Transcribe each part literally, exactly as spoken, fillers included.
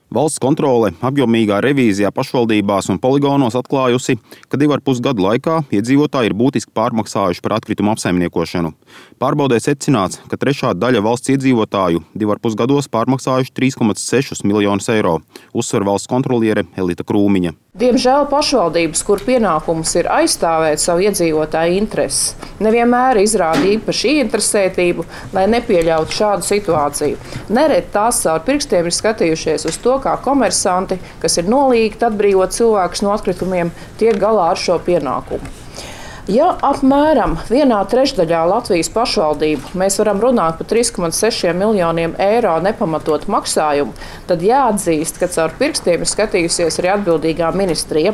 Valsts kontrole apjomīgā revīzijā pašvaldībās un poligonos atklājusi, ka divu ar pus gadu laikā iedzīvotāji ir būtiski pārmaksājuši par atkritumu apsaimniekošanu. Pārbaudē secināts, ka trešā daļa valsts iedzīvotāju divu ar pus gados pārmaksājuši trīs komats sešus miljonus eiro, uzsver valsts kontroliere Elita Krūmiņa. Diemžēl pašvaldības, kur pienākums ir aizstāvēt savu iedzīvotāju intereses, nevienmēr izrāda īpaši ieinteresētību, lai nepieļautu šādu situāciju. Nereti tās caur pirkstiem ir skatījušies uz to, kā komersanti, kas ir nolīgti atbrīvot cilvēkus no atkritumiem, tiek galā ar šo pienākumu. Ja apmēram vienā trešdaļā Latvijas pašvaldību mēs varam runāt par trīs komats sešiem miljoniem eiro nepamatot maksājumu, tad jāatzīst, ka caur pirkstiem ir skatījusies arī atbildīgā ministrija.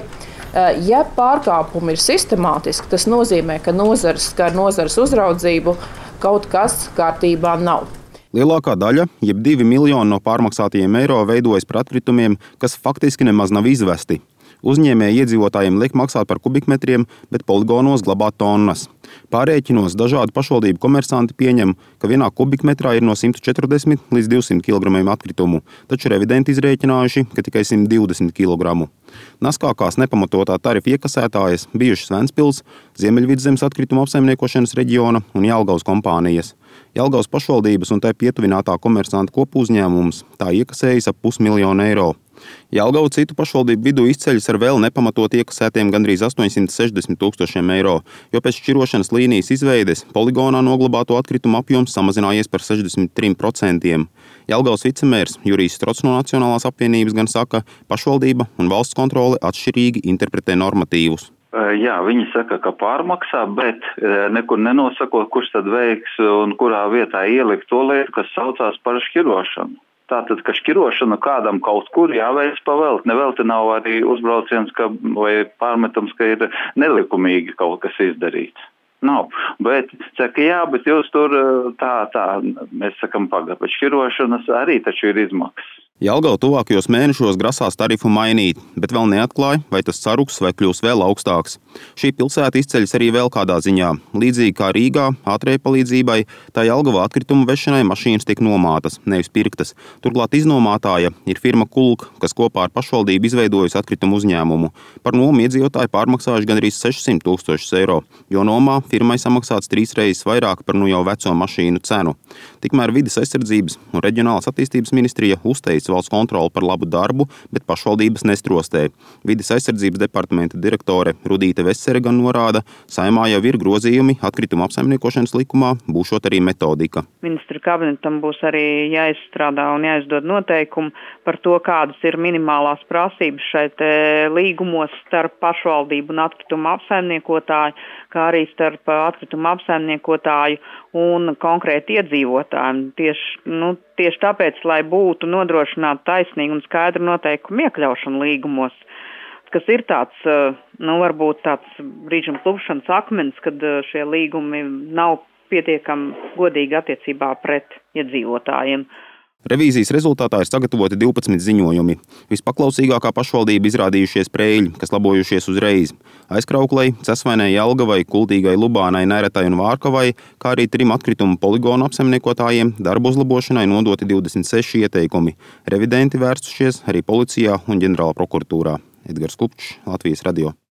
Ja pārkāpumi ir sistemātiski, tas nozīmē, ka nozares, kā ar nozares uzraudzību, kaut kas kārtībā nav. Lielākā daļa, jeb divi miljoni no pārmaksātajiem eiro veidojas par atkritumiem, kas faktiski nemaz nav izvesti. Uzņēmēji iedzīvotājiem liek maksāt par kubikmetriem, bet poligonos glabāt tonnas. Pārrēķinos dažādu pašvaldību komersanti pieņem, ka vienā kubikmetrā ir no simt četrdesmit līdz divsimt kilogramiem atkritumu, taču revidenti izrēķinājuši, ka tikai simt divdesmit kilogramu. Naskākās nepamatotā tarifa iekasētājas bijušas Ventspils, Ziemeļvidzemes atkrituma apsaimniekošanas reģiona un Jelgavas kompānijas. Jelgavas pašvaldības un tai pietuvinātā komersanta kopuzņēmums tā iekasējas ap pusmiljonu eiro. Jelgava citu pašvaldību vidū izceļas ar vēl nepamatot iekasētiem gandrīz astoņsimt sešdesmit tūkstošiem eiro, jo pēc šķirošanas līnijas izveides poligonā noglabāto atkritumu apjoms samazinājies par sešdesmit trim procentiem. Jelgavas vicemērs Jurijs Strots no Nacionālās apvienības gan saka, pašvaldība un valsts kontrole atšķirīgi interpretē normatīvus. Jā, viņi saka, ka pārmaksā, bet nekur nenosakot, kurš tad veiks un kurā vietā ielikt to lietu, kas saucās par šķirošanu. Tātad, ka šķirošana kādam kaut kur jāveic pavēlt. Nevelti nav arī uzbrauciens ka, vai pārmetams, ka ir nelikumīgi kaut kas izdarīts. Nav. Bet, saka, jā, bet jūs tur tā, tā, mēs sakam pagā, bet šķirošanas arī taču ir izmaksas. Jelgava tuvākajos mēnešos grasās tarifu mainīt, bet vēl neatklāja, vai tas saruks vai kļūs vēl augstāks. Šī pilsēta izceļas arī vēl kādā ziņā. Līdzīgi kā Rīgā, ātrējai palīdzībai, tā Jelgavā atkritumu vešanai mašīnas tiek nomātas, nevis pirktas. Turklāt iznomātāja ir firma Kulk, kas kopā ar pašvaldību izveidojusi atkritumu uzņēmumu. Par nomu iedzīvotāji pārmaksājuši gandrīz sešsimt tūkstošus eiro, jo nomā firmai samaksāts trīs reizes vairāk par nu jau veco mašīnu cenu. Tikmēr vides aizsardzības un reģionālās attīstības ministrija uzteica valsts kontroli par labu darbu, bet pašvaldības nestrostē. Vides aizsardzības departamenta direktore Rudīte Vesere gan norāda, Saeimā jau ir grozījumi atkrituma apsaimniekošanas likumā, būšot arī metodika. Ministru kabinetam būs arī jāizstrādā un jāizdod noteikumi par to, kādas ir minimālās prasības šeit līgumos starp pašvaldību un atkrituma apsaimniekotāju, kā arī starp atkrituma apsaimniekotāju un konkrēti iedzīvotājiem. Tieši, nu, tieši tāpēc, lai būtu nodrošināta taisnīga un skaidra noteikuma iekļaušana līgumos, kas ir tāds, nu, varbūt tāds brīžam klupšanas akmens, kad šie līgumi nav pietiekami godīgi attiecībā pret iedzīvotājiem. Revīzijas rezultātā ir sagatavoti divpadsmit ziņojumi. Vispaklausīgākā pašvaldība izrādījušies Preļļi, kas labojušies uzreiz. Aizkrauklei, Cesvainai, Jelgavai, Kultīgai, Lubānai, Neretai un Vārkavai, kā arī trim atkritumu poligonu apsaimniekotājiem darbu uzlabošanai nodoti divdesmit seši ieteikumi. Revidenti vērstušies arī policijā un ģenerāla prokuratūrā. Edgars Kupčs, Latvijas radio.